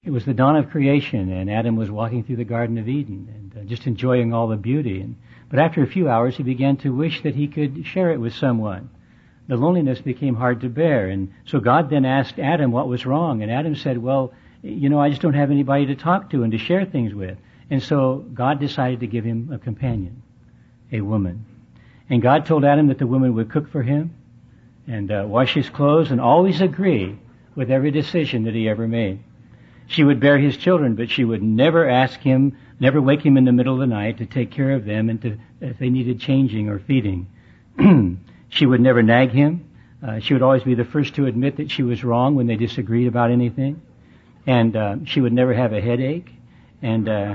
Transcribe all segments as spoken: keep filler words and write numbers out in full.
It was the dawn of creation, and Adam was walking through the Garden of Eden and uh, just enjoying all the beauty. And, but after a few hours, he began to wish that he could share it with someone. The loneliness became hard to bear, and so God then asked Adam what was wrong, and Adam said, well, you know, I just don't have anybody to talk to and to share things with. And so God decided to give him a companion, a woman. And God told Adam that the woman would cook for him and uh, wash his clothes and always agree with every decision that he ever made. She would bear his children, but she would never ask him, never wake him in the middle of the night to take care of them and to, if they needed changing or feeding. She would never nag him. Uh, she would always be the first to admit that she was wrong when they disagreed about anything. And uh, she would never have a headache. And uh,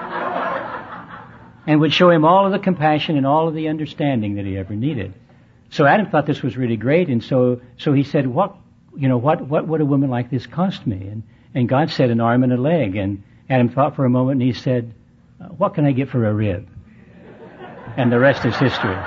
and would show him all of the compassion and all of the understanding that he ever needed. So Adam thought this was really great, and so so he said, "What, you know, what what would a woman like this cost me?" And and God said, "An arm and a leg." And Adam thought for a moment, and he said, "What can I get for a rib?" And the rest is history.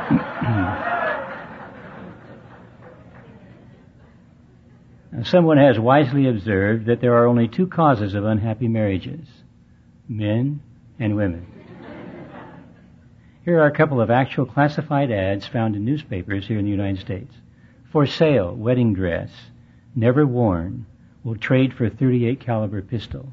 Someone has wisely observed that there are only two causes of unhappy marriages: men and women. Here are a couple of actual classified ads found in newspapers here in the United States. For sale, wedding dress, never worn, will trade for thirty-eight caliber pistol.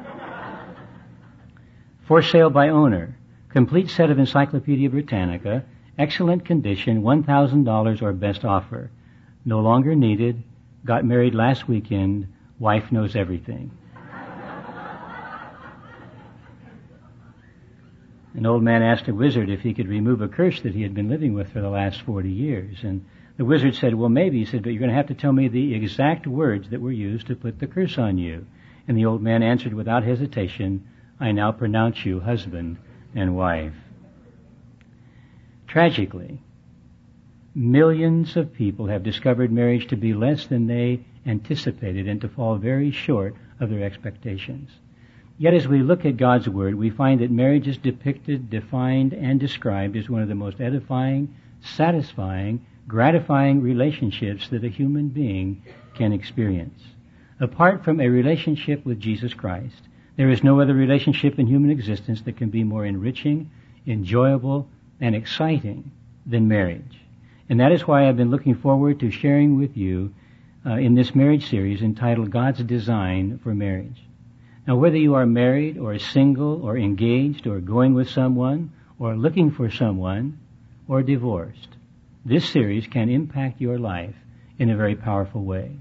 For sale by owner, complete set of Encyclopedia Britannica, excellent condition, one thousand dollars or best offer. No longer needed, got married last weekend, wife knows everything. An old man asked a wizard if he could remove a curse that he had been living with for the last forty years. And the wizard said, well, maybe. He said, but you're going to have to tell me the exact words that were used to put the curse on you. And the old man answered without hesitation, I now pronounce you husband and wife. Tragically, millions of people have discovered marriage to be less than they anticipated and to fall very short of their expectations. Yet as we look at God's Word, we find that marriage is depicted, defined, and described as one of the most edifying, satisfying, gratifying relationships that a human being can experience. Apart from a relationship with Jesus Christ, there is no other relationship in human existence that can be more enriching, enjoyable, and exciting than marriage. And that is why I've been looking forward to sharing with you uh, in this marriage series entitled God's Design for Marriage. Now, whether you are married or single or engaged or going with someone or looking for someone or divorced, this series can impact your life in a very powerful way.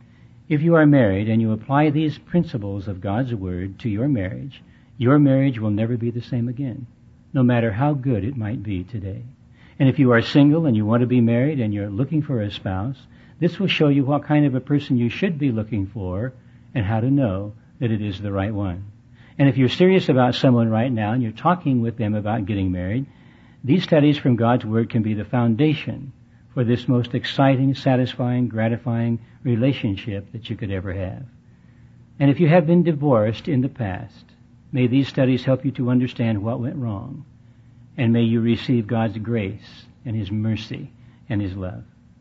If you are married and you apply these principles of God's Word to your marriage, your marriage will never be the same again, no matter how good it might be today. And if you are single and you want to be married and you're looking for a spouse, this will show you what kind of a person you should be looking for and how to know that it is the right one. And if you're serious about someone right now and you're talking with them about getting married, these studies from God's Word can be the foundation for this most exciting, satisfying, gratifying relationship that you could ever have. And if you have been divorced in the past, may these studies help you to understand what went wrong. And may you receive God's grace and His mercy and His love.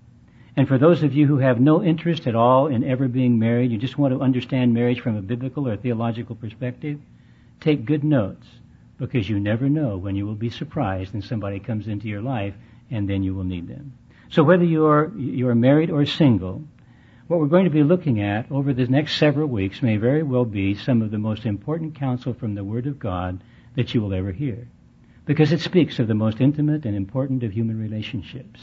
And for those of you who have no interest at all in ever being married, you just want to understand marriage from a biblical or theological perspective, take good notes, because you never know when you will be surprised and somebody comes into your life and then you will need them. So whether you're, you're married or single, what we're going to be looking at over the next several weeks may very well be some of the most important counsel from the Word of God that you will ever hear, because it speaks of the most intimate and important of human relationships.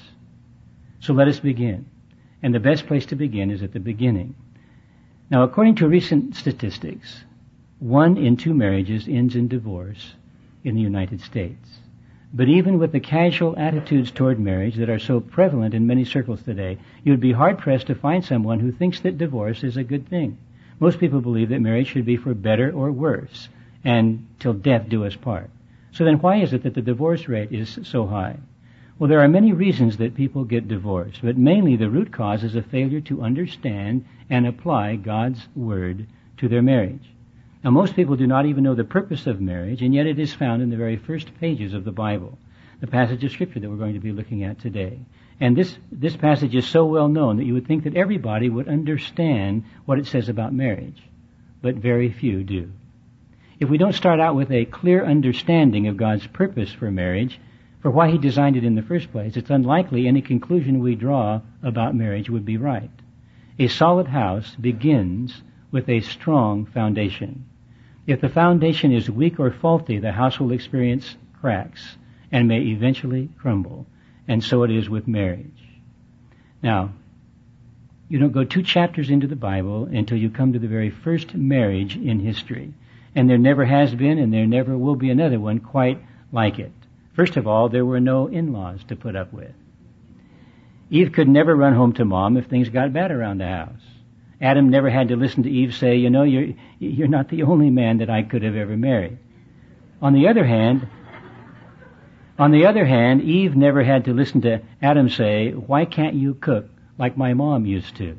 So let us begin. And the best place to begin is at the beginning. Now, according to recent statistics, one in two marriages ends in divorce in the United States. But even with the casual attitudes toward marriage that are so prevalent in many circles today, you'd be hard-pressed to find someone who thinks that divorce is a good thing. Most people believe that marriage should be for better or worse, and till death do us part. So then why is it that the divorce rate is so high? Well, there are many reasons that people get divorced, but mainly the root cause is a failure to understand and apply God's Word to their marriage. Now, most people do not even know the purpose of marriage, and yet it is found in the very first pages of the Bible, the passage of Scripture that we're going to be looking at today. And this, this passage is so well known that you would think that everybody would understand what it says about marriage. but very few do. If we don't start out with a clear understanding of God's purpose for marriage, for why He designed it in the first place, it's unlikely any conclusion we draw about marriage would be right. A solid house begins with a strong foundation. If the foundation is weak or faulty, the house will experience cracks and may eventually crumble. And so it is with marriage. Now, you don't go two chapters into the Bible until you come to the very first marriage in history. And there never has been and there never will be another one quite like it. First of all, there were no in-laws to put up with. Eve could never run home to Mom if things got bad around the house. Adam never had to listen to Eve say, you know, you're, you're not the only man that I could have ever married. On the other hand, on the other hand, Eve never had to listen to Adam say, why can't you cook like my mom used to?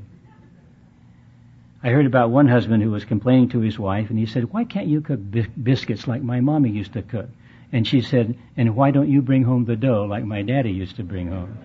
I heard about one husband who was complaining to his wife, and he said, why can't you cook bis- biscuits like my mommy used to cook? And she said, and why don't you bring home the dough like my daddy used to bring home?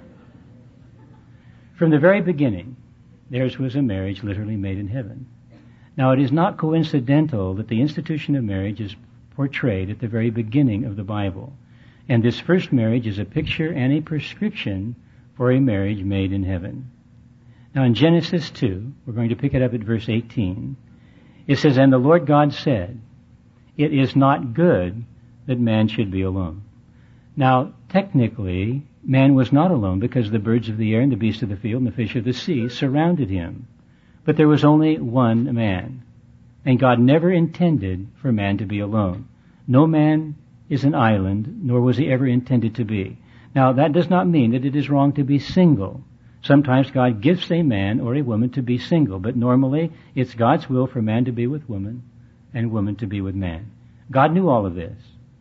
From the very beginning, theirs was a marriage literally made in heaven. Now, it is not coincidental that the institution of marriage is portrayed at the very beginning of the Bible. And this first marriage is a picture and a prescription for a marriage made in heaven. Now, in Genesis two, we're going to pick it up at verse eighteen. It says, and the Lord God said, it is not good that man should be alone. Now, technically, man was not alone because the birds of the air and the beasts of the field and the fish of the sea surrounded him. But there was only one man. And God never intended for man to be alone. No man is an island, nor was he ever intended to be. Now, that does not mean that it is wrong to be single. Sometimes God gifts a man or a woman to be single, but normally it's God's will for man to be with woman and woman to be with man. God knew all of this.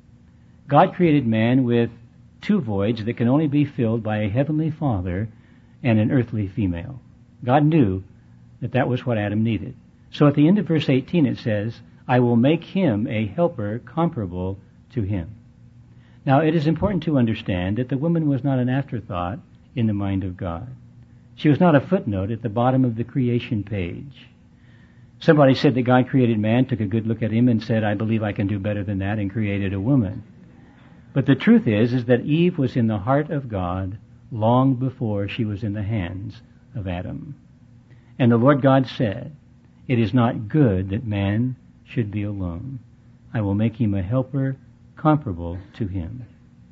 God created man with two voids that can only be filled by a heavenly father and an earthly female. God knew that that was what Adam needed. So at the end of verse eighteen it says, I will make him a helper comparable to him. Now it is important to understand that the woman was not an afterthought in the mind of God. She was not a footnote at the bottom of the creation page. Somebody said that God created man, took a good look at him and said, I believe I can do better than that, and created a woman. But the truth is, is that Eve was in the heart of God long before she was in the hands of Adam. And the Lord God said, it is not good that man should be alone. I will make him a helper comparable to him.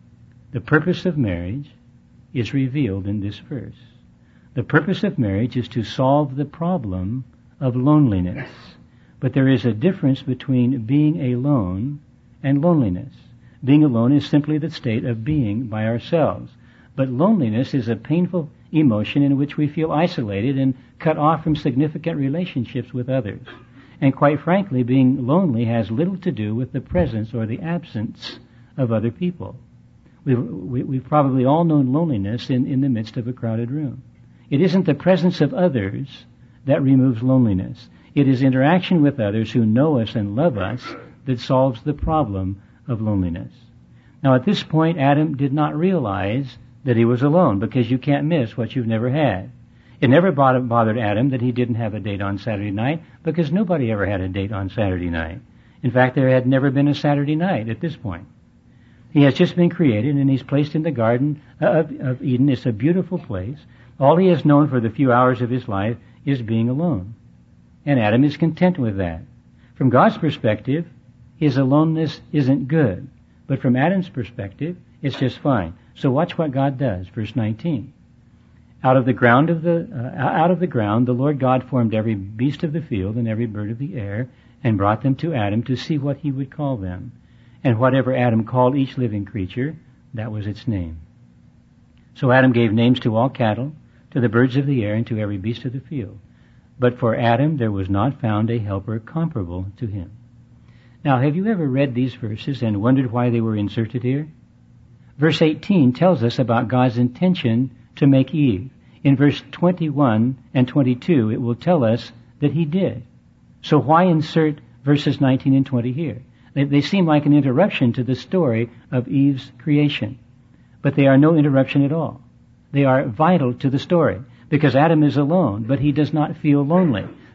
The purpose of marriage is revealed in this verse. The purpose of marriage is to solve the problem of loneliness. But there is a difference between being alone and loneliness. Being alone is simply the state of being by ourselves. But loneliness is a painful emotion in which we feel isolated and cut off from significant relationships with others. And quite frankly, being lonely has little to do with the presence or the absence of other people. We've, we, we've probably all known loneliness in, in the midst of a crowded room. It isn't the presence of others that removes loneliness. It is interaction with others who know us and love us that solves the problem of loneliness. Now at this point, Adam did not realize that he was alone, because you can't miss what you've never had. It never bothered Adam that he didn't have a date on Saturday night, because nobody ever had a date on Saturday night. In fact, there had never been a Saturday night at this point. He has just been created, and he's placed in the Garden of, of Eden. It's a beautiful place. All he has known for the few hours of his life is being alone. And Adam is content with that. From God's perspective, his aloneness isn't good. But from Adam's perspective, it's just fine. So watch what God does. Verse nineteen. Out of the ground of the uh, out of the ground the Lord God formed every beast of the field and every bird of the air, and brought them to Adam to see what he would call them. And whatever Adam called each living creature, that was its name. So Adam gave names to all cattle, to the birds of the air, and to every beast of the field. But for Adam there was not found a helper comparable to him. Now, have you ever read these verses and wondered why they were inserted here? Verse eighteen tells us about God's intention to make Eve. In verse twenty-one and twenty-two, it will tell us that he did. So why insert verses nineteen and twenty here? They, they seem like an interruption to the story of Eve's creation. But they are no interruption at all. They are vital to the story, because Adam is alone, but he does not feel lonely.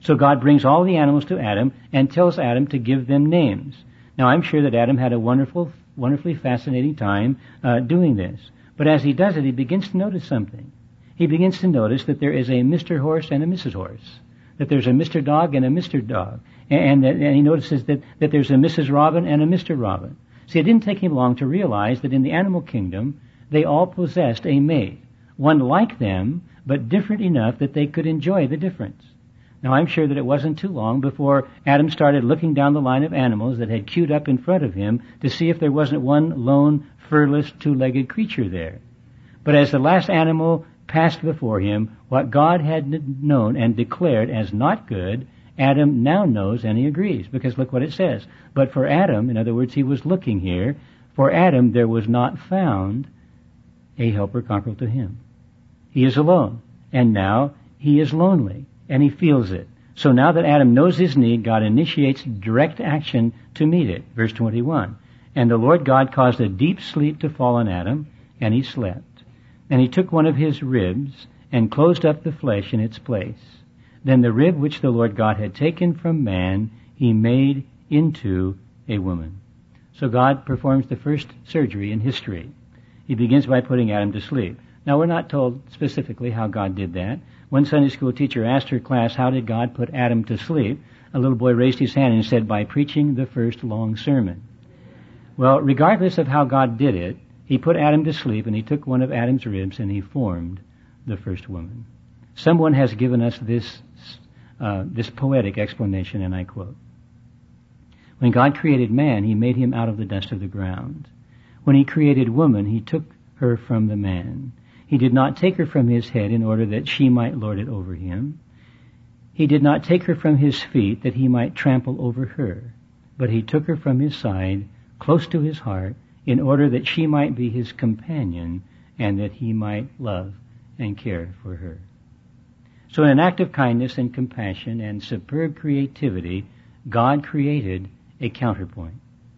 So God brings all the animals to Adam and tells Adam to give them names. Now I'm sure that Adam had a wonderful, wonderfully fascinating time uh, doing this. But as he does it, he begins to notice something. He begins to notice that there is a Mister Horse and a Missus Horse, that there's a Mister Dog and a Mister Dog, and, and, and he notices that, that there's a Missus Robin and a Mister Robin. See, it didn't take him long to realize that in the animal kingdom, they all possessed a mate, one like them, but different enough that they could enjoy the difference. Now, I'm sure that it wasn't too long before Adam started looking down the line of animals that had queued up in front of him to see if there wasn't one lone, furless, two-legged creature there. But as the last animal passed before him, what God had known and declared as not good, Adam now knows and he agrees, because look what it says. But for Adam, in other words, he was looking here, for Adam there was not found a helper comparable to him. He is alone, and now he is lonely, and he feels it. So now that Adam knows his need, God initiates direct action to meet it. Verse twenty-one. And the Lord God caused a deep sleep to fall on Adam, and he slept. And he took one of his ribs and closed up the flesh in its place. Then the rib which the Lord God had taken from man, he made into a woman. So God performs the first surgery in history. He begins by putting Adam to sleep. Now, we're not told specifically how God did that. One Sunday school teacher asked her class, how did God put Adam to sleep? A little boy raised his hand and said, by preaching the first long sermon. Well, regardless of how God did it, he put Adam to sleep, and he took one of Adam's ribs, and he formed the first woman. Someone has given us this, uh, this poetic explanation, and I quote, when God created man, he made him out of the dust of the ground. When he created woman, he took her from the man. He did not take her from his head in order that she might lord it over him. He did not take her from his feet that he might trample over her, but he took her from his side, close to his heart, in order that she might be his companion and that he might love and care for her. So in an act of kindness and compassion and superb creativity, God created a counterpoint,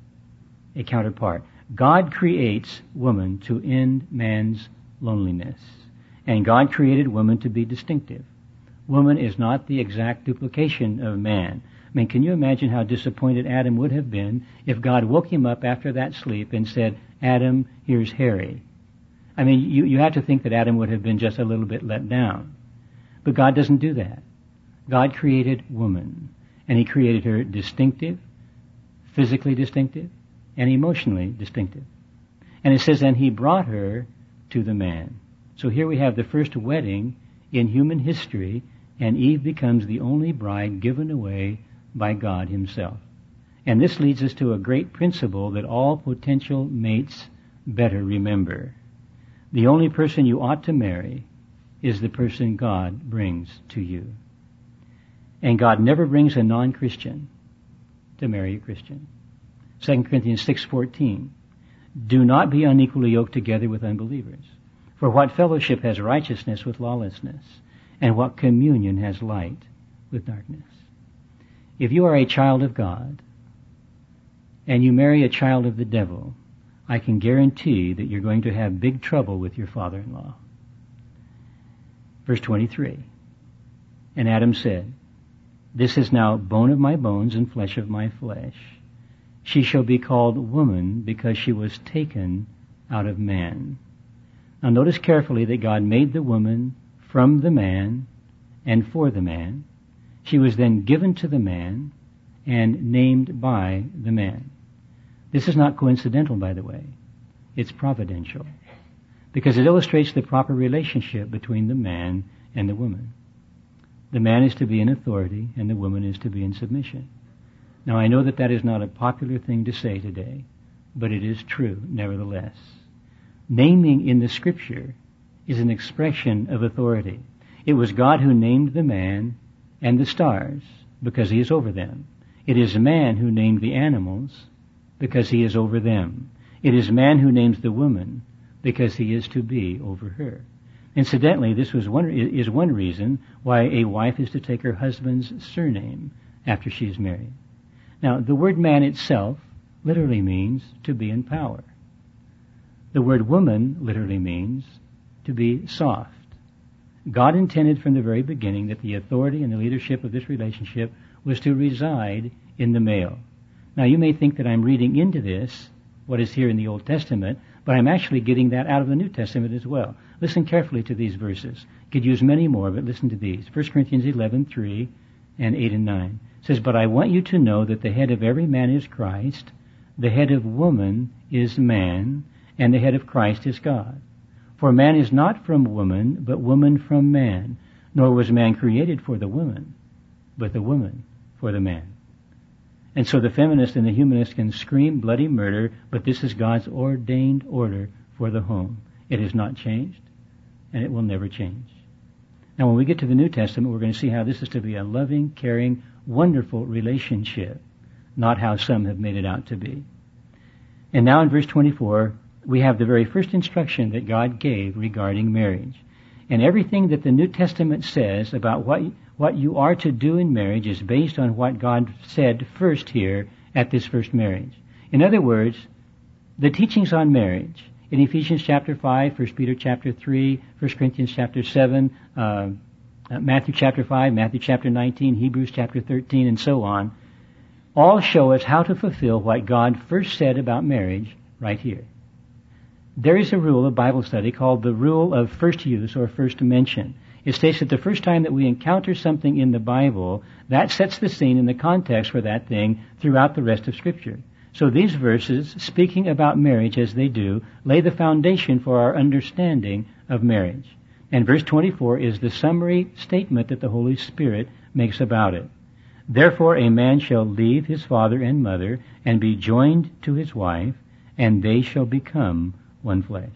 a counterpart. God creates woman to end man's loneliness, and God created woman to be distinctive. Woman is not the exact duplication of man. I mean, can you imagine how disappointed Adam would have been if God woke him up after that sleep and said, Adam, here's Harry. I mean, you, you have to think that Adam would have been just a little bit let down. But God doesn't do that. God created woman, and he created her distinctive, physically distinctive, and emotionally distinctive. And it says, and he brought her to the man. So here we have the first wedding in human history, and Eve becomes the only bride given away by God himself. And this leads us to a great principle that all potential mates better remember. The only person you ought to marry is the person God brings to you. And God never brings a non-Christian to marry a Christian. Second Corinthians six fourteen. Do not be unequally yoked together with unbelievers. For what fellowship has righteousness with lawlessness? And what communion has light with darkness? If you are a child of God, and you marry a child of the devil, I can guarantee that you're going to have big trouble with your father-in-law. Verse twenty-three. And Adam said, this is now bone of my bones and flesh of my flesh. She shall be called woman because she was taken out of man. Now notice carefully that God made the woman from the man and for the man. She was then given to the man and named by the man. This is not coincidental, by the way. It's providential, because it illustrates the proper relationship between the man and the woman. The man is to be in authority and the woman is to be in submission. Now I know that that is not a popular thing to say today, but it is true nevertheless. Naming in the Scripture is an expression of authority. It was God who named the man and the stars because he is over them. It is man who named the animals because he is over them. It is man who names the woman because he is to be over her. Incidentally, this was one, is one reason why a wife is to take her husband's surname after she is married. Now, the word man itself literally means to be in power. The word woman literally means to be soft. God intended from the very beginning that the authority and the leadership of this relationship was to reside in the male. Now, you may think that I'm reading into this what is here in the Old Testament, but I'm actually getting that out of the New Testament as well. Listen carefully to these verses. Could use many more, but listen to these. First Corinthians eleven, three and eight and nine. It says, "But I want you to know that the head of every man is Christ, the head of woman is man, and the head of Christ is God. For man is not from woman, but woman from man. Nor was man created for the woman, but the woman for the man." And so the feminist and the humanist can scream bloody murder, but this is God's ordained order for the home. It has not changed, and it will never change. Now, when we get to the New Testament, we're going to see how this is to be a loving, caring, wonderful relationship, not how some have made it out to be. And now in verse twenty-four, we have the very first instruction that God gave regarding marriage. And everything that the New Testament says about what what you are to do in marriage is based on what God said first here at this first marriage. In other words, the teachings on marriage in Ephesians chapter five, First Peter chapter three, First Corinthians chapter seven, uh, Matthew chapter five, Matthew chapter nineteen, Hebrews chapter thirteen, and so on, all show us how to fulfill what God first said about marriage right here. There is a rule of Bible study called the rule of first use or first mention. It states that the first time that we encounter something in the Bible, that sets the scene in the context for that thing throughout the rest of Scripture. So these verses, speaking about marriage as they do, lay the foundation for our understanding of marriage. And verse twenty-four is the summary statement that the Holy Spirit makes about it. "Therefore a man shall leave his father and mother and be joined to his wife, and they shall become one flesh."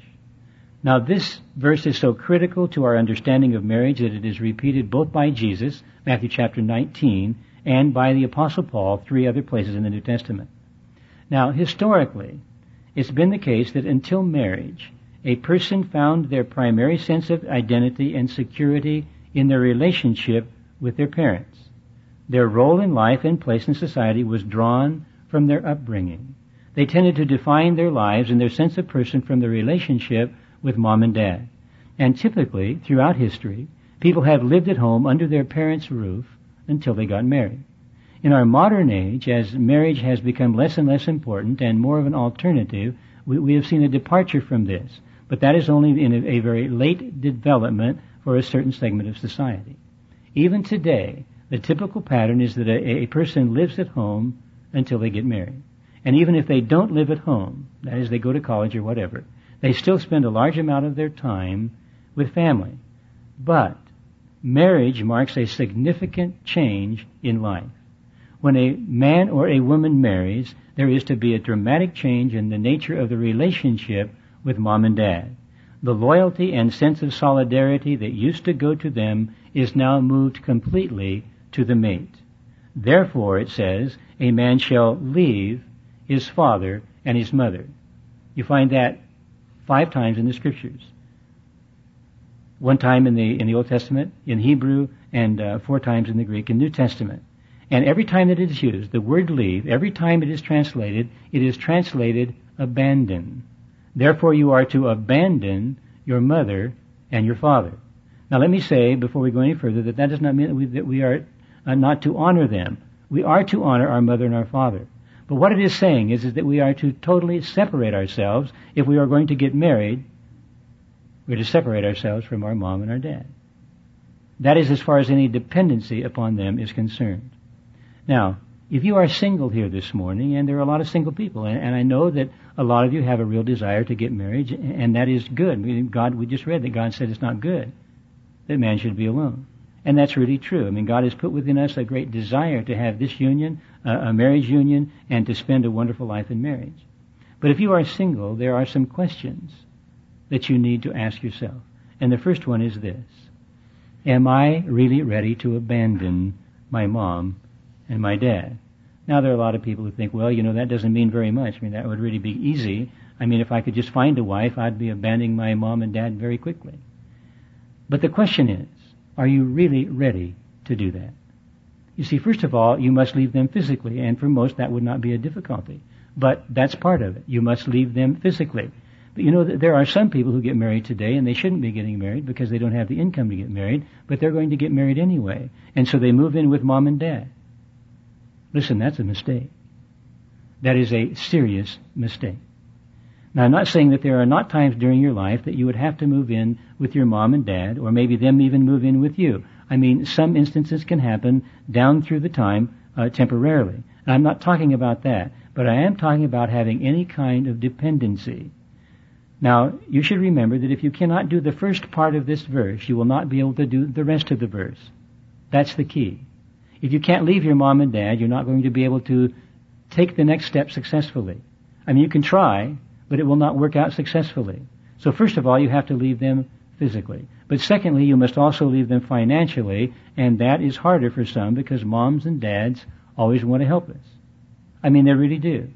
Now this verse is so critical to our understanding of marriage that it is repeated both by Jesus, Matthew chapter nineteen, and by the Apostle Paul, three other places in the New Testament. Now, historically, it's been the case that until marriage, a person found their primary sense of identity and security in their relationship with their parents. Their role in life and place in society was drawn from their upbringing. They tended to define their lives and their sense of person from their relationship with mom and dad. And typically, throughout history, people have lived at home under their parents' roof until they got married. In our modern age, as marriage has become less and less important and more of an alternative, we, we have seen a departure from this. But that is only in a, a very late development for a certain segment of society. Even today, the typical pattern is that a, a person lives at home until they get married. And even if they don't live at home, that is, they go to college or whatever, they still spend a large amount of their time with family. But marriage marks a significant change in life. When a man or a woman marries, there is to be a dramatic change in the nature of the relationship with mom and dad. The loyalty and sense of solidarity that used to go to them is now moved completely to the mate. Therefore, it says, a man shall leave his father and his mother. You find that five times in the Scriptures. One time in the in the Old Testament, in Hebrew, and uh, four times in the Greek and New Testament. And every time that it is used, the word leave, every time it is translated, it is translated abandon. Therefore, you are to abandon your mother and your father. Now, let me say, before we go any further, that that does not mean that we, that we are uh, not to honor them. We are to honor our mother and our father. But what it is saying is, is that we are to totally separate ourselves. If we are going to get married, we're to separate ourselves from our mom and our dad. That is as far as any dependency upon them is concerned. Now, if you are single here this morning, and there are a lot of single people, and, and I know that a lot of you have a real desire to get married, and that is good. We, God, we just read that God said it's not good that man should be alone. And that's really true. I mean, God has put within us a great desire to have this union, uh, a marriage union, and to spend a wonderful life in marriage. But if you are single, there are some questions that you need to ask yourself. And the first one is this: am I really ready to abandon my mom and my dad? Now, there are a lot of people who think, well, you know, that doesn't mean very much. I mean, that would really be easy. I mean, if I could just find a wife, I'd be abandoning my mom and dad very quickly. But the question is, are you really ready to do that? You see, first of all, you must leave them physically, and for most that would not be a difficulty. But that's part of it. You must leave them physically. But you know, there are some people who get married today and they shouldn't be getting married because they don't have the income to get married, but they're going to get married anyway. And so they move in with mom and dad. Listen, that's a mistake. That is a serious mistake. Now, I'm not saying that there are not times during your life that you would have to move in with your mom and dad, or maybe them even move in with you. I mean, some instances can happen down through the time uh, temporarily. And I'm not talking about that, but I am talking about having any kind of dependency. Now, you should remember that if you cannot do the first part of this verse, you will not be able to do the rest of the verse. That's the key. If you can't leave your mom and dad, you're not going to be able to take the next step successfully. I mean, you can try, but it will not work out successfully. So first of all, you have to leave them physically. But secondly, you must also leave them financially, and that is harder for some because moms and dads always want to help us. I mean, they really do.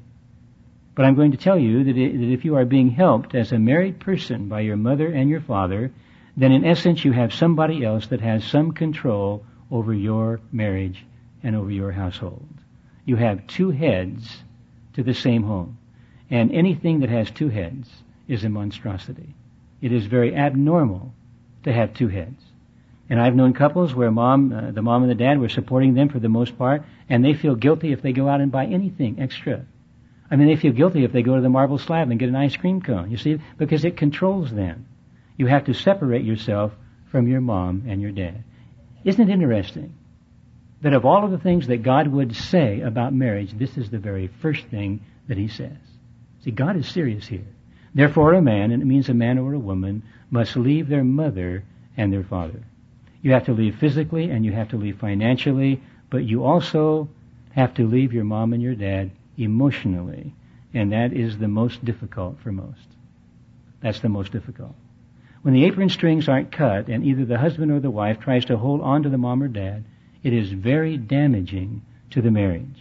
But I'm going to tell you that, it, that if you are being helped as a married person by your mother and your father, then in essence you have somebody else that has some control over your marriage and over your household. You have two heads to the same home. And anything that has two heads is a monstrosity. It is very abnormal to have two heads. And I've known couples where mom, uh, the mom and the dad were supporting them for the most part, and they feel guilty if they go out and buy anything extra. I mean, they feel guilty if they go to the Marble Slab and get an ice cream cone, you see, because it controls them. You have to separate yourself from your mom and your dad. Isn't it interesting that of all of the things that God would say about marriage, this is the very first thing that he says? See, God is serious here. Therefore, a man, and it means a man or a woman, must leave their mother and their father. You have to leave physically and you have to leave financially, but you also have to leave your mom and your dad emotionally, and that is the most difficult for most. That's the most difficult. When the apron strings aren't cut and either the husband or the wife tries to hold on to the mom or dad, it is very damaging to the marriage.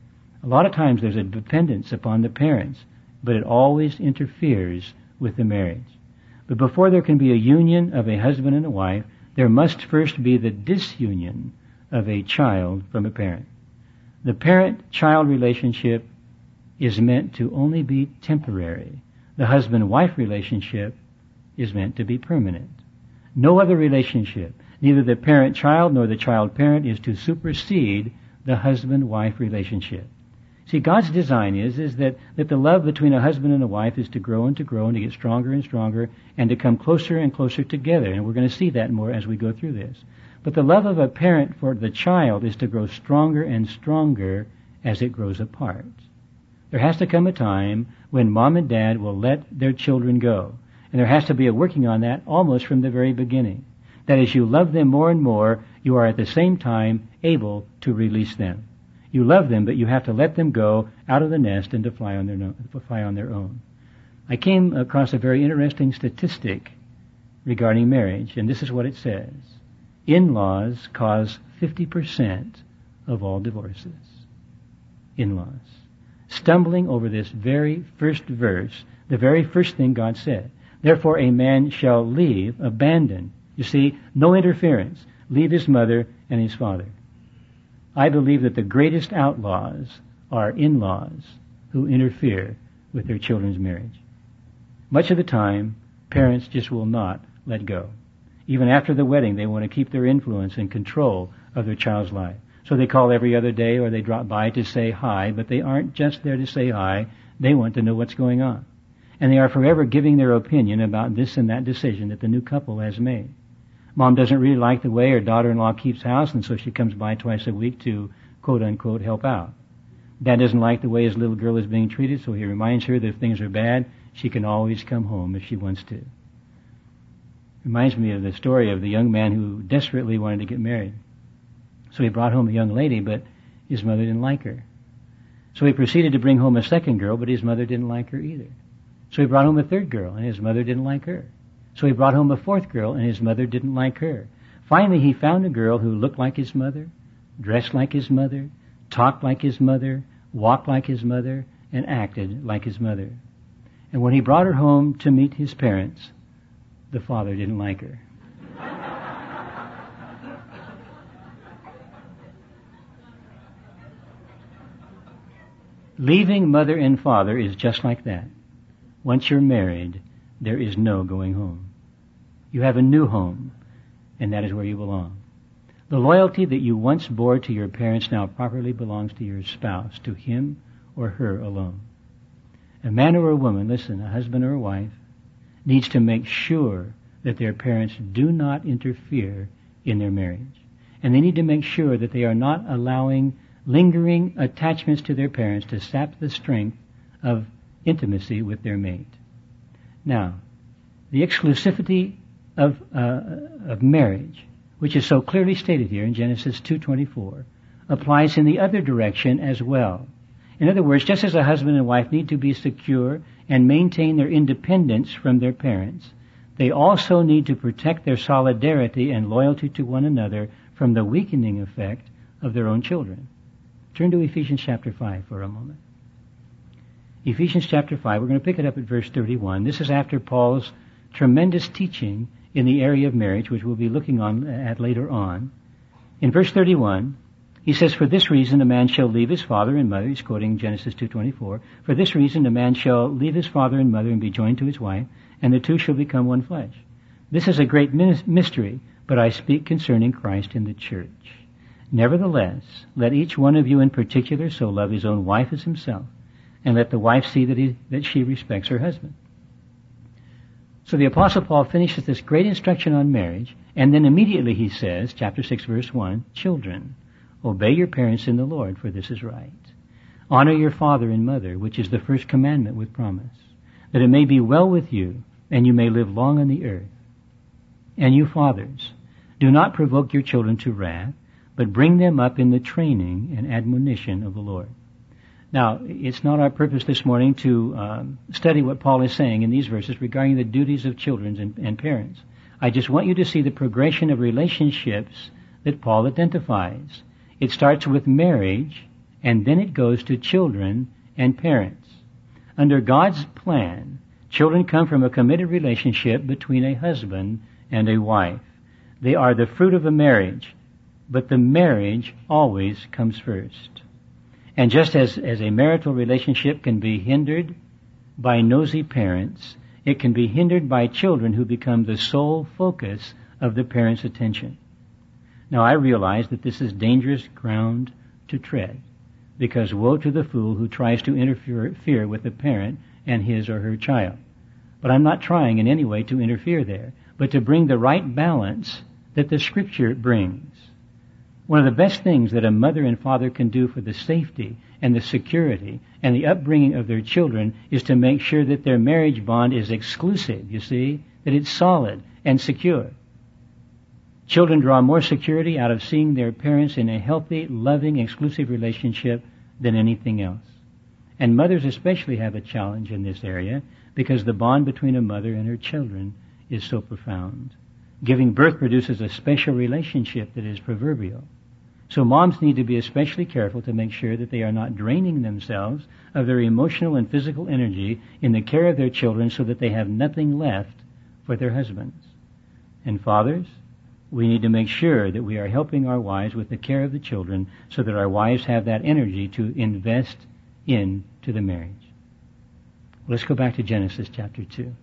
A lot of times there's a dependence upon the parents, but it always interferes with the marriage. But before there can be a union of a husband and a wife, there must first be the disunion of a child from a parent. The parent-child relationship is meant to only be temporary. The husband-wife relationship is meant to be permanent. No other relationship, neither the parent-child nor the child-parent, is to supersede the husband-wife relationship. See, God's design is, is that, that the love between a husband and a wife is to grow and to grow and to get stronger and stronger and to come closer and closer together. And we're going to see that more as we go through this. But the love of a parent for the child is to grow stronger and stronger as it grows apart. There has to come a time when mom and dad will let their children go. And there has to be a working on that almost from the very beginning. That as you love them more and more, you are at the same time able to release them. You love them, but you have to let them go out of the nest and to fly on their, no, fly on their own. I came across a very interesting statistic regarding marriage, and this is what it says. In-laws cause fifty percent of all divorces. In-laws. Stumbling over this very first verse, the very first thing God said. Therefore a man shall leave, abandon. You see, no interference. Leave his mother and his father. I believe that the greatest outlaws are in-laws who interfere with their children's marriage. Much of the time, parents just will not let go. Even after the wedding, they want to keep their influence and control of their child's life. So they call every other day or they drop by to say hi, but they aren't just there to say hi. They want to know what's going on. And they are forever giving their opinion about this and that decision that the new couple has made. Mom doesn't really like the way her daughter-in-law keeps house, and so she comes by twice a week to, quote-unquote, help out. Dad doesn't like the way his little girl is being treated, so he reminds her that if things are bad, she can always come home if she wants to. Reminds me of the story of the young man who desperately wanted to get married. So he brought home a young lady, but his mother didn't like her. So he proceeded to bring home a second girl, but his mother didn't like her either. So he brought home a third girl, and his mother didn't like her. So he brought home a fourth girl, and his mother didn't like her. Finally, he found a girl who looked like his mother, dressed like his mother, talked like his mother, walked like his mother, and acted like his mother. And when he brought her home to meet his parents, the father didn't like her. Leaving mother and father is just like that. once you're married, there is no going home. You have a new home, and that is where you belong. The loyalty that you once bore to your parents now properly belongs to your spouse, to him or her alone. A man or a woman, listen, a husband or a wife, needs to make sure that their parents do not interfere in their marriage. And they need to make sure that they are not allowing lingering attachments to their parents to sap the strength of intimacy with their mate. Now, the exclusivity of uh, of marriage, which is so clearly stated here in Genesis two twenty-four, applies in the other direction as well. In other words, just as a husband and wife need to be secure and maintain their independence from their parents, they also need to protect their solidarity and loyalty to one another from the weakening effect of their own children. Turn to Ephesians chapter five for a moment. Ephesians chapter five, we're going to pick it up at verse thirty-one. This is after Paul's tremendous teaching in the area of marriage, which we'll be looking on at later on. In verse thirty-one, he says, "For this reason a man shall leave his father and mother," he's quoting Genesis two twenty-four, "For this reason a man shall leave his father and mother and be joined to his wife, and the two shall become one flesh. This is a great mystery, but I speak concerning Christ in the church. Nevertheless, let each one of you in particular so love his own wife as himself, and let the wife see that, he, that she respects her husband." So the Apostle Paul finishes this great instruction on marriage, and then immediately he says, chapter six, verse one, "Children, obey your parents in the Lord, for this is right. Honor your father and mother, which is the first commandment with promise, that it may be well with you, and you may live long on the earth. And you fathers, do not provoke your children to wrath, but bring them up in the training and admonition of the Lord." Now, it's not our purpose this morning to um, study what Paul is saying in these verses regarding the duties of children and, and parents. I just want you to see the progression of relationships that Paul identifies. It starts with marriage, and then it goes to children and parents. Under God's plan, children come from a committed relationship between a husband and a wife. They are the fruit of a marriage, but the marriage always comes first. And just as, as a marital relationship can be hindered by nosy parents, it can be hindered by children who become the sole focus of the parents' attention. Now, I realize that this is dangerous ground to tread, because woe to the fool who tries to interfere with a parent and his or her child. But I'm not trying in any way to interfere there, but to bring the right balance that the Scripture brings. One of the best things that a mother and father can do for the safety and the security and the upbringing of their children is to make sure that their marriage bond is exclusive, you see, that it's solid and secure. Children draw more security out of seeing their parents in a healthy, loving, exclusive relationship than anything else. And mothers especially have a challenge in this area because the bond between a mother and her children is so profound. Giving birth produces a special relationship that is proverbial. So moms need to be especially careful to make sure that they are not draining themselves of their emotional and physical energy in the care of their children so that they have nothing left for their husbands. And fathers, we need to make sure that we are helping our wives with the care of the children so that our wives have that energy to invest into the marriage. Let's go back to Genesis chapter two.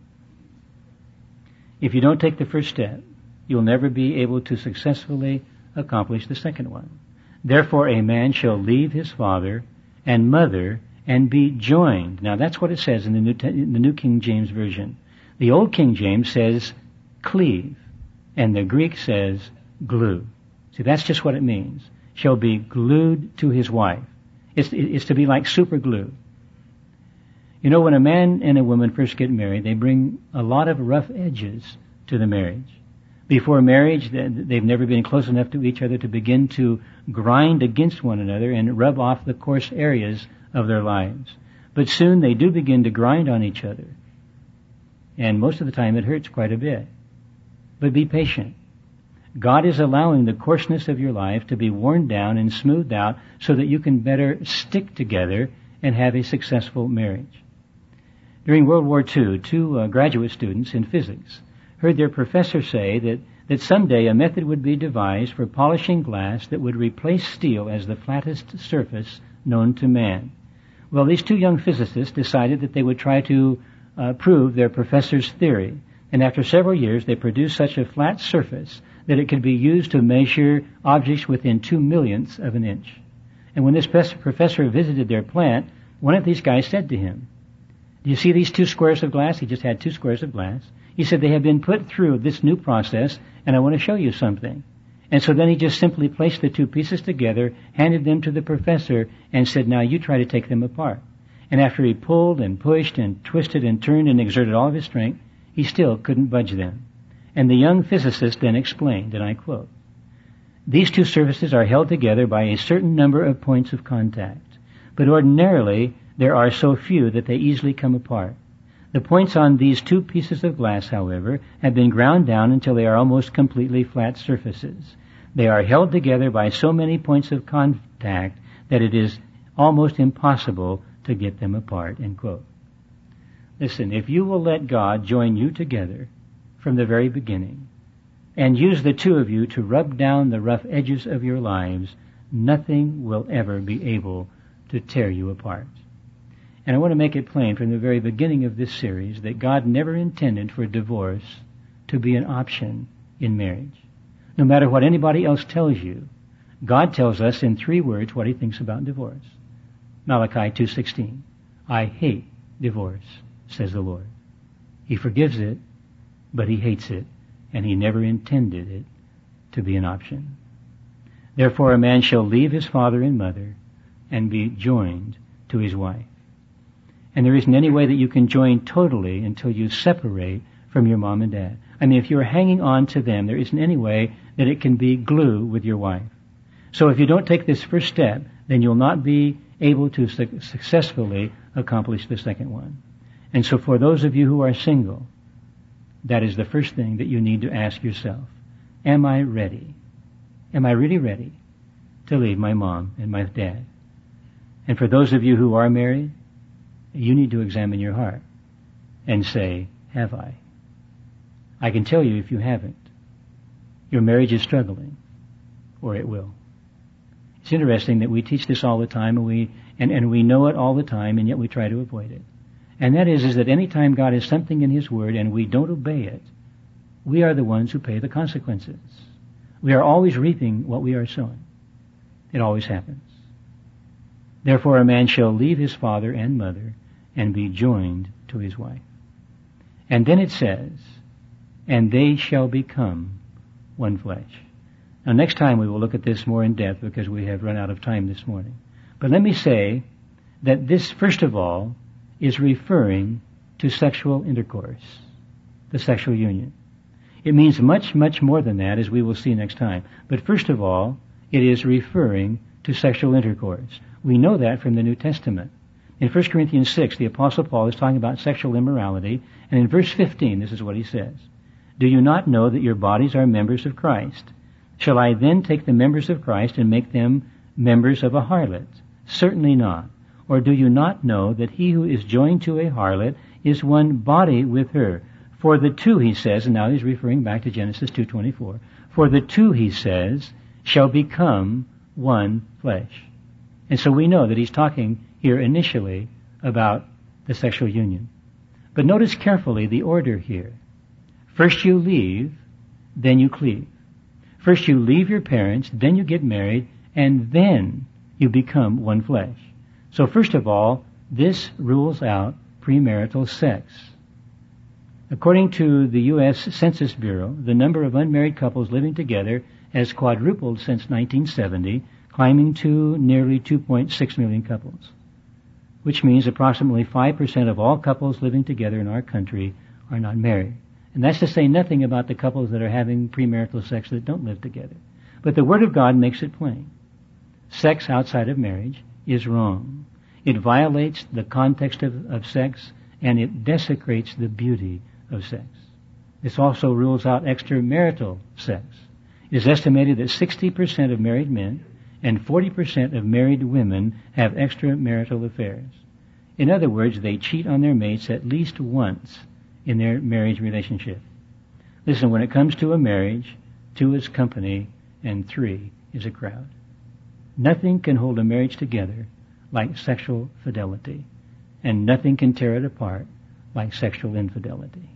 If you don't take the first step, you'll never be able to successfully accomplish the second one. Therefore, a man shall leave his father and mother and be joined. Now, that's what it says in the New, in the New King James Version. The Old King James says cleave, and the Greek says glue. See, that's just what it means. Shall be glued to his wife. It's, it's to be like super glue. You know, when a man and a woman first get married, they bring a lot of rough edges to the marriage. Before marriage, they've never been close enough to each other to begin to grind against one another and rub off the coarse areas of their lives. But soon they do begin to grind on each other. And most of the time it hurts quite a bit. But be patient. God is allowing the coarseness of your life to be worn down and smoothed out so that you can better stick together and have a successful marriage. During World War Two, two uh, graduate students in physics heard their professor say that, that someday a method would be devised for polishing glass that would replace steel as the flattest surface known to man. Well, these two young physicists decided that they would try to uh, proved their professor's theory, and after several years they produced such a flat surface that it could be used to measure objects within two millionths of an inch. And when this professor visited their plant, one of these guys said to him, "Do you see these two squares of glass?" He just had two squares of glass. He said, "They have been put through this new process, and I want to show you something." And so then he just simply placed the two pieces together, handed them to the professor, and said, "Now you try to take them apart." And after he pulled and pushed and twisted and turned and exerted all of his strength, he still couldn't budge them. And the young physicist then explained, and I quote, "These two surfaces are held together by a certain number of points of contact, but ordinarily there are so few that they easily come apart. The points on these two pieces of glass, however, have been ground down until they are almost completely flat surfaces. They are held together by so many points of contact that it is almost impossible to get them apart." End quote. Listen, if you will let God join you together from the very beginning and use the two of you to rub down the rough edges of your lives, nothing will ever be able to tear you apart. And I want to make it plain from the very beginning of this series that God never intended for divorce to be an option in marriage. No matter what anybody else tells you, God tells us in three words what he thinks about divorce. Malachi two sixteen, "I hate divorce, says the Lord." He forgives it, but he hates it, and he never intended it to be an option. "Therefore a man shall leave his father and mother and be joined to his wife." And there isn't any way that you can join totally until you separate from your mom and dad. I mean, if you're hanging on to them, there isn't any way that it can be glue with your wife. So if you don't take this first step, then you'll not be able to su- successfully accomplish the second one. And so for those of you who are single, that is the first thing that you need to ask yourself. Am I ready? Am I really ready to leave my mom and my dad? And for those of you who are married, you need to examine your heart and say, have I? I can tell you if you haven't, your marriage is struggling, or it will. It's interesting that we teach this all the time, and we and, and we know it all the time, and yet we try to avoid it. And that is, is that any time God has something in his word and we don't obey it, we are the ones who pay the consequences. We are always reaping what we are sowing. It always happens. "Therefore a man shall leave his father and mother and be joined to his wife." And then it says, "and they shall become one flesh." Now next time we will look at this more in depth because we have run out of time this morning. But let me say that this, first of all, is referring to sexual intercourse, the sexual union. It means much, much more than that, as we will see next time. But first of all, it is referring to sexual intercourse. We know that from the New Testament. In First Corinthians six, the Apostle Paul is talking about sexual immorality, and in verse fifteen, this is what he says. "Do you not know that your bodies are members of Christ? Shall I then take the members of Christ and make them members of a harlot? Certainly not. Or do you not know that he who is joined to a harlot is one body with her? For the two," he says, and now he's referring back to Genesis two twenty-four, "for the two," he says, "shall become one flesh." And so we know that he's talking here initially about the sexual union. But notice carefully the order here. First you leave, then you cleave. First you leave your parents, then you get married, and then you become one flesh. So first of all, this rules out premarital sex. According to the U S Census Bureau, the number of unmarried couples living together has quadrupled since nineteen seventy, climbing to nearly two point six million couples, which means approximately five percent of all couples living together in our country are not married. And that's to say nothing about the couples that are having premarital sex that don't live together. But the Word of God makes it plain. Sex outside of marriage is wrong. It violates the context of, of sex, and it desecrates the beauty of sex. This also rules out extramarital sex. It is estimated that sixty percent of married men and forty percent of married women have extramarital affairs. In other words, they cheat on their mates at least once in their marriage relationship. Listen, when it comes to a marriage, two is company and three is a crowd. Nothing can hold a marriage together like sexual fidelity, and nothing can tear it apart like sexual infidelity.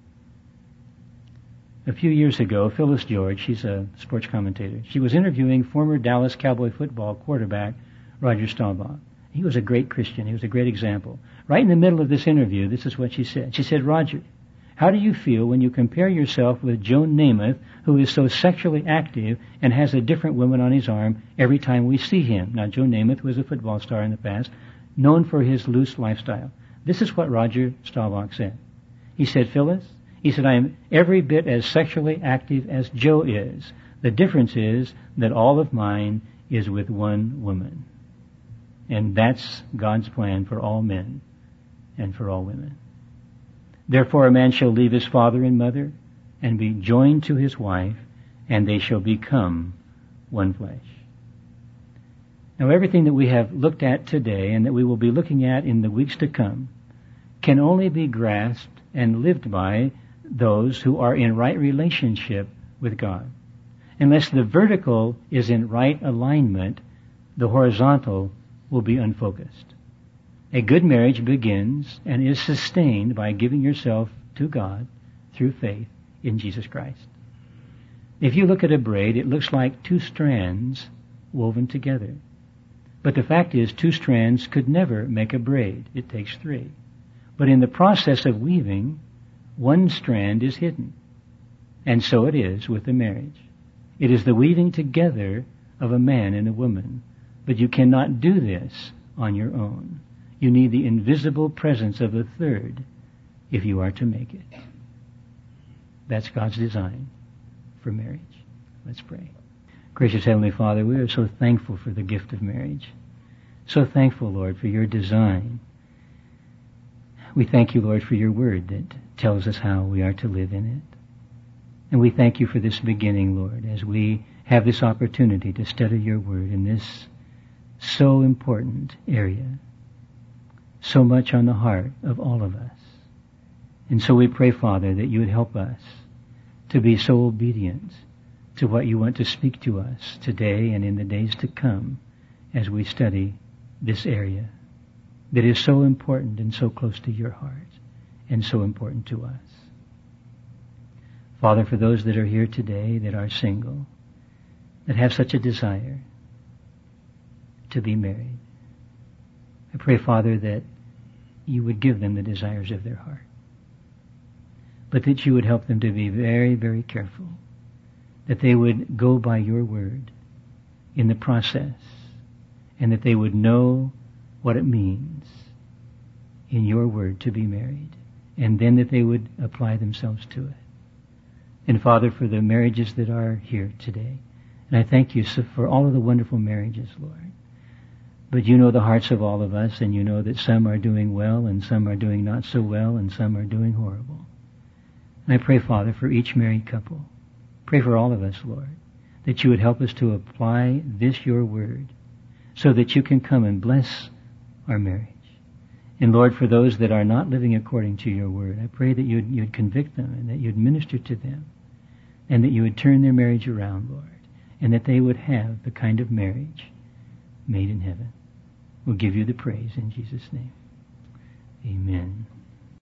A few years ago, Phyllis George, she's a sports commentator, she was interviewing former Dallas Cowboy football quarterback Roger Staubach. He was a great Christian. He was a great example. Right in the middle of this interview, this is what she said. She said, Roger, how do you feel when you compare yourself with Joe Namath, who is so sexually active and has a different woman on his arm every time we see him? Now, Joe Namath was a football star in the past, known for his loose lifestyle. This is what Roger Staubach said. He said, Phyllis, he said, I am every bit as sexually active as Joe is. The difference is that all of mine is with one woman. And that's God's plan for all men and for all women. Therefore a man shall leave his father and mother and be joined to his wife, and they shall become one flesh. Now everything that we have looked at today and that we will be looking at in the weeks to come can only be grasped and lived by those who are in right relationship with God. Unless the vertical is in right alignment, the horizontal will be unfocused. A good marriage begins and is sustained by giving yourself to God through faith in Jesus Christ. If you look at a braid, it looks like two strands woven together. But the fact is, two strands could never make a braid. It takes three. But in the process of weaving, one strand is hidden. And so it is with the marriage. It is the weaving together of a man and a woman. But you cannot do this on your own. You need the invisible presence of a third if you are to make it. That's God's design for marriage. Let's pray. Gracious Heavenly Father, we are so thankful for the gift of marriage. So thankful, Lord, for your design. We thank you, Lord, for your word that tells us how we are to live in it. And we thank you for this beginning, Lord, as we have this opportunity to study your word in this so important area, so much on the heart of all of us. And so we pray, Father, that you would help us to be so obedient to what you want to speak to us today and in the days to come as we study this area that is so important and so close to your heart and so important to us. Father, for those that are here today that are single, that have such a desire to be married, I pray, Father, that you would give them the desires of their heart, but that you would help them to be very, very careful, that they would go by your word in the process, and that they would know what it means in your word to be married, and then that they would apply themselves to it. And Father, for the marriages that are here today, and I thank you for all of the wonderful marriages, Lord. But you know the hearts of all of us, and you know that some are doing well, and some are doing not so well, and some are doing horrible. And I pray, Father, for each married couple. Pray for all of us, Lord, that you would help us to apply this, your word, so that you can come and bless our marriage. And Lord, for those that are not living according to your word, I pray that you'd, you'd convict them and that you'd minister to them and that you would turn their marriage around, Lord, and that they would have the kind of marriage made in heaven. We'll give you the praise in Jesus' name. Amen.